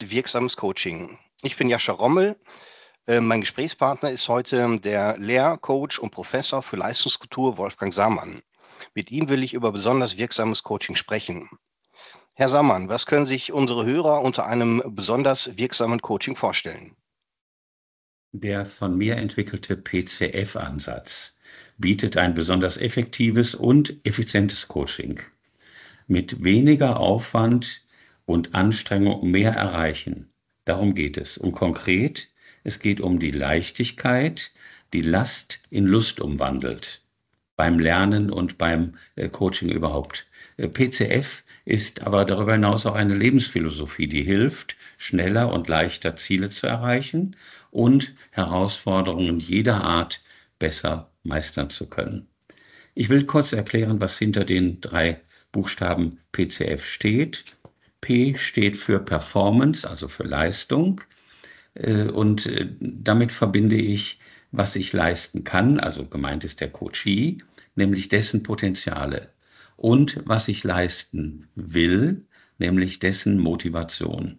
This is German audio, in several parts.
wirksames Coaching. Ich bin Jascha Rommel. Mein Gesprächspartner ist heute der Lehrcoach und Professor für Leistungskultur Wolfgang Samann. Mit ihm will ich über besonders wirksames Coaching sprechen. Herr Samann, was können sich unsere Hörer unter einem besonders wirksamen Coaching vorstellen? Der von mir entwickelte PCF-Ansatz bietet ein besonders effektives und effizientes Coaching. Mit weniger Aufwand und Anstrengung mehr erreichen. Darum geht es. Und konkret, es geht um die Leichtigkeit, die Last in Lust umwandelt. Beim Lernen und beim Coaching überhaupt. PCF ist aber darüber hinaus auch eine Lebensphilosophie, die hilft, schneller und leichter Ziele zu erreichen und Herausforderungen jeder Art besser meistern zu können. Ich will kurz erklären, was hinter den 3 Buchstaben PCF steht. P steht für Performance, also für Leistung. Und damit verbinde ich, was ich leisten kann, also gemeint ist der Coachee, nämlich dessen Potenziale. Und was ich leisten will, nämlich dessen Motivation.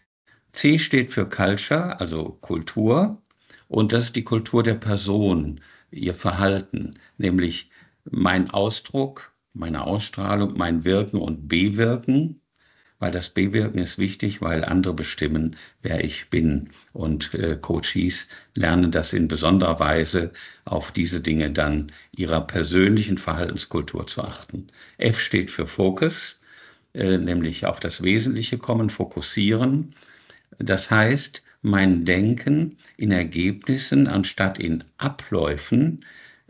C steht für Culture, also Kultur. Und das ist die Kultur der Person, ihr Verhalten, nämlich mein Ausdruck, meine Ausstrahlung, mein Wirken und Bewirken. Weil das Bewirken ist wichtig, weil andere bestimmen, wer ich bin. Und Coaches lernen das in besonderer Weise, auf diese Dinge dann ihrer persönlichen Verhaltenskultur zu achten. F steht für Focus, nämlich auf das Wesentliche kommen, fokussieren. Das heißt, mein Denken in Ergebnissen anstatt in Abläufen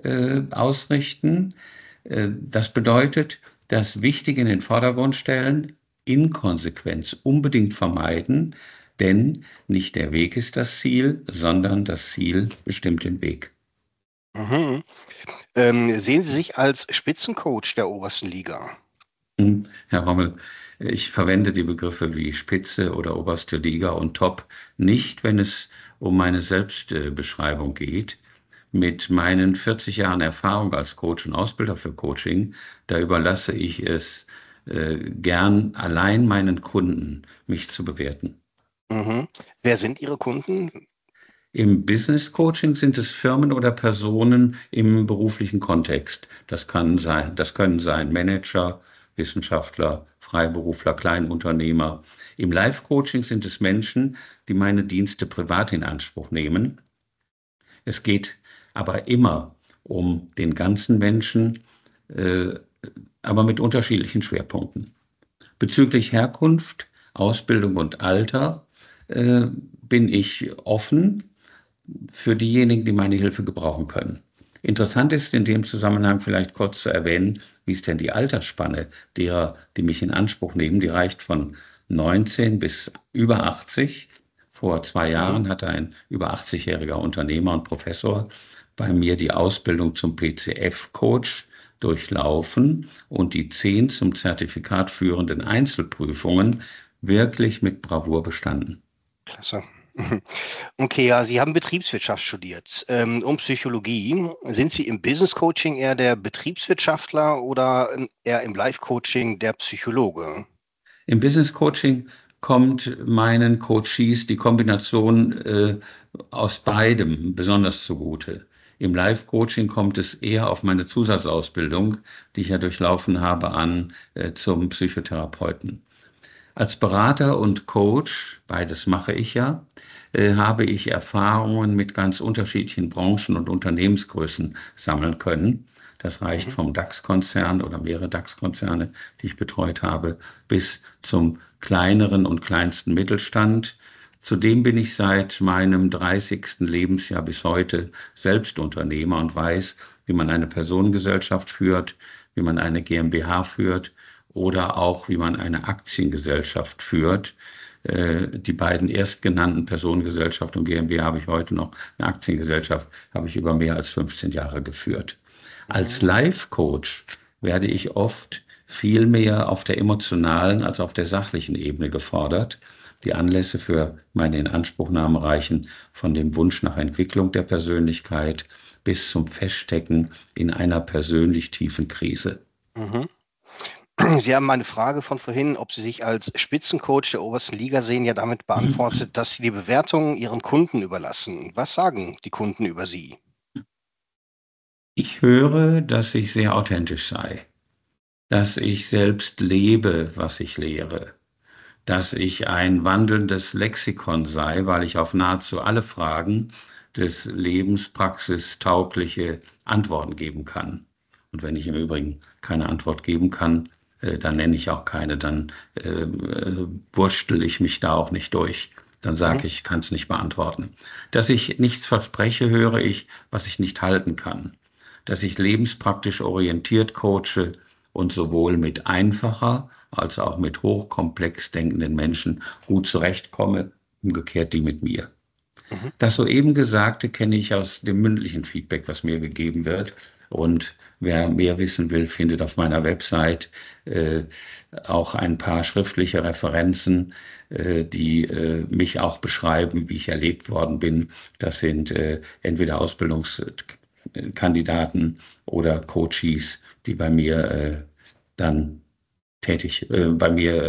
ausrichten. Das bedeutet, das Wichtige in den Vordergrund stellen, Inkonsequenz unbedingt vermeiden, denn nicht der Weg ist das Ziel, sondern das Ziel bestimmt den Weg. Mhm. Sehen Sie sich als Spitzencoach der obersten Liga? Herr Rommel, ich verwende die Begriffe wie Spitze oder oberste Liga und Top nicht, wenn es um meine Selbstbeschreibung geht. Mit meinen 40 Jahren Erfahrung als Coach und Ausbilder für Coaching, da überlasse ich es gern allein meinen Kunden, mich zu bewerten. Mhm. Wer sind Ihre Kunden? Im Business Coaching sind es Firmen oder Personen im beruflichen Kontext. Das können sein Manager, Wissenschaftler, Freiberufler, Kleinunternehmer. Im Life Coaching sind es Menschen, die meine Dienste privat in Anspruch nehmen. Es geht aber immer um den ganzen Menschen, äh, aber mit unterschiedlichen Schwerpunkten. Bezüglich Herkunft, Ausbildung und Alter bin ich offen für diejenigen, die meine Hilfe gebrauchen können. Interessant ist in dem Zusammenhang vielleicht kurz zu erwähnen, wie ist denn die Altersspanne derer, die mich in Anspruch nehmen. Die reicht von 19 bis über 80. Vor 2 Mhm. Jahren hatte ein über 80-jähriger Unternehmer und Professor bei mir die Ausbildung zum PCF-Coach durchlaufen und die 10 zum Zertifikat führenden Einzelprüfungen wirklich mit Bravour bestanden. Klasse. Okay, ja, Sie haben Betriebswirtschaft studiert und Psychologie. Sind Sie im Business Coaching eher der Betriebswirtschaftler oder eher im Life Coaching der Psychologe? Im Business Coaching kommt meinen Coaches die Kombination aus beidem besonders zugute. Im Life Coaching kommt es eher auf meine Zusatzausbildung, die ich ja durchlaufen habe, an zum Psychotherapeuten. Als Berater und Coach, beides mache ich ja, habe ich Erfahrungen mit ganz unterschiedlichen Branchen und Unternehmensgrößen sammeln können. Das reicht Mhm. vom DAX-Konzern oder mehrere DAX-Konzerne, die ich betreut habe, bis zum kleineren und kleinsten Mittelstand. Zudem bin ich seit meinem 30. Lebensjahr bis heute Selbstunternehmer und weiß, wie man eine Personengesellschaft führt, wie man eine GmbH führt oder auch wie man eine Aktiengesellschaft führt. Die beiden erstgenannten Personengesellschaft und GmbH habe ich heute noch. Eine Aktiengesellschaft habe ich über mehr als 15 Jahre geführt. Als Mhm. Life-Coach werde ich oft viel mehr auf der emotionalen als auf der sachlichen Ebene gefordert. Die Anlässe für meine Inanspruchnahme reichen von dem Wunsch nach Entwicklung der Persönlichkeit bis zum Feststecken in einer persönlich tiefen Krise. Mhm. Sie haben meine Frage von vorhin, ob Sie sich als Spitzencoach der obersten Liga sehen, ja damit beantwortet, dass Sie die Bewertung Ihren Kunden überlassen. Was sagen die Kunden über Sie? Ich höre, dass ich sehr authentisch sei, dass ich selbst lebe, was ich lehre, dass ich ein wandelndes Lexikon sei, weil ich auf nahezu alle Fragen des Lebens praxistaugliche Antworten geben kann. Und wenn ich im Übrigen keine Antwort geben kann, dann nenne ich auch keine, dann wurstel ich mich da auch nicht durch. Dann Mhm. sage ich, kann es nicht beantworten. Dass ich nichts verspreche, höre ich, was ich nicht halten kann. Dass ich lebenspraktisch orientiert coache und sowohl mit einfacher als auch mit hochkomplex denkenden Menschen gut zurechtkomme, umgekehrt die mit mir. Mhm. Das soeben Gesagte kenne ich aus dem mündlichen Feedback, was mir gegeben wird. Und wer mehr wissen will, findet auf meiner Website äh, auch ein paar schriftliche Referenzen, die mich auch beschreiben, wie ich erlebt worden bin. Das sind entweder Ausbildungskandidaten oder Coaches, die bei mir dann bei mir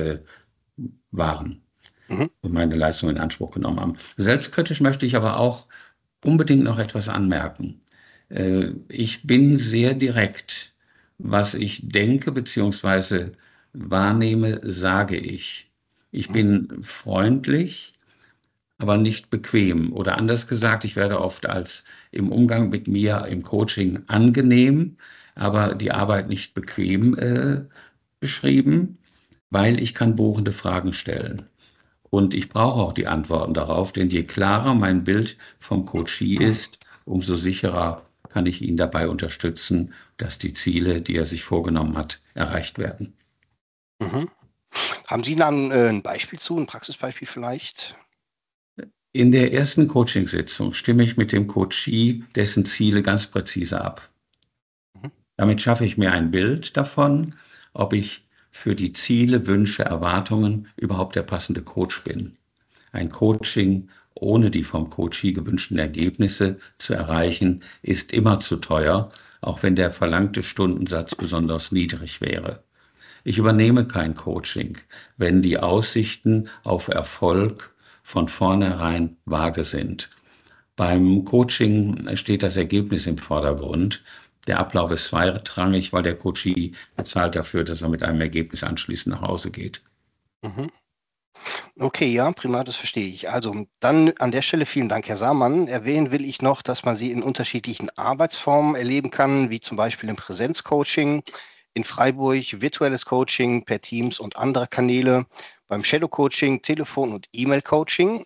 waren Mhm. und meine Leistung in Anspruch genommen haben. Selbstkritisch möchte ich aber auch unbedingt noch etwas anmerken. Ich bin sehr direkt. Was ich denke bzw. wahrnehme, sage ich. Ich Mhm. bin freundlich, aber nicht bequem. Oder anders gesagt, ich werde oft als im Umgang mit mir im Coaching angenehm, aber die Arbeit nicht bequem beschrieben, weil ich kann bohrende Fragen stellen. Und ich brauche auch die Antworten darauf, denn je klarer mein Bild vom Coachee ist, umso sicherer kann ich ihn dabei unterstützen, dass die Ziele, die er sich vorgenommen hat, erreicht werden. Mhm. Haben Sie dann ein Beispiel zu, ein Praxisbeispiel vielleicht? In der ersten Coachingsitzung stimme ich mit dem Coachee dessen Ziele ganz präzise ab. Mhm. Damit schaffe ich mir ein Bild davon, ob ich für die Ziele, Wünsche, Erwartungen überhaupt der passende Coach bin. Ein Coaching ohne die vom Coachee gewünschten Ergebnisse zu erreichen, ist immer zu teuer, auch wenn der verlangte Stundensatz besonders niedrig wäre. Ich übernehme kein Coaching, wenn die Aussichten auf Erfolg von vornherein vage sind. Beim Coaching steht das Ergebnis im Vordergrund. Der Ablauf ist zweitrangig, weil der Coachee bezahlt dafür, dass er mit einem Ergebnis anschließend nach Hause geht. Mhm. Okay, ja, prima, das verstehe ich. Also dann an der Stelle vielen Dank, Herr Samann. Erwähnen will ich noch, dass man Sie in unterschiedlichen Arbeitsformen erleben kann, wie zum Beispiel im Präsenzcoaching, in Freiburg, virtuelles Coaching per Teams und andere Kanäle, beim Shadow Coaching, Telefon- und E-Mail-Coaching.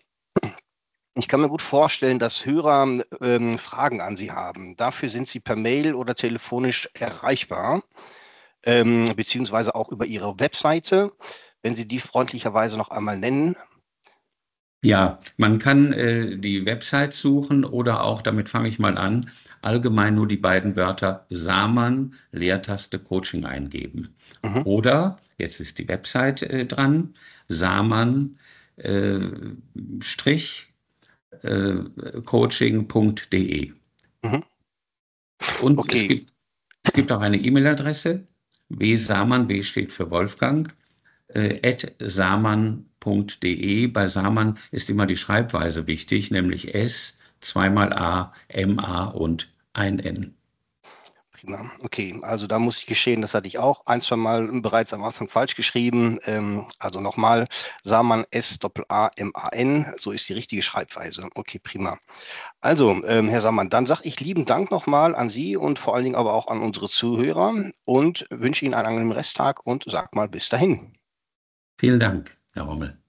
Ich kann mir gut vorstellen, dass Hörer Fragen an Sie haben. Dafür sind Sie per Mail oder telefonisch erreichbar, beziehungsweise auch über Ihre Webseite. Wenn Sie die freundlicherweise noch einmal nennen. Ja, man kann die Website suchen oder auch, damit fange ich mal an, allgemein nur die beiden Wörter Samann, Leertaste Coaching eingeben. Mhm. Oder, jetzt ist die Website dran, Samann äh, Strich coaching.de. Mhm. Und Okay. es gibt auch eine E-Mail-Adresse, wsamann, W steht für Wolfgang, samann.de. Bei Samann ist immer die Schreibweise wichtig, nämlich S, zweimal A, M-A und ein N. Prima. Okay, also da muss ich gestehen, das hatte ich auch ein, zwei Mal bereits am Anfang falsch geschrieben. Also nochmal, Saman, S-A-A-M-A-N, so ist die richtige Schreibweise. Okay, prima. Also, Herr Samann, dann sage ich lieben Dank nochmal an Sie und vor allen Dingen aber auch an unsere Zuhörer und wünsche Ihnen einen angenehmen Resttag und sag mal bis dahin. Vielen Dank, Herr Rommel.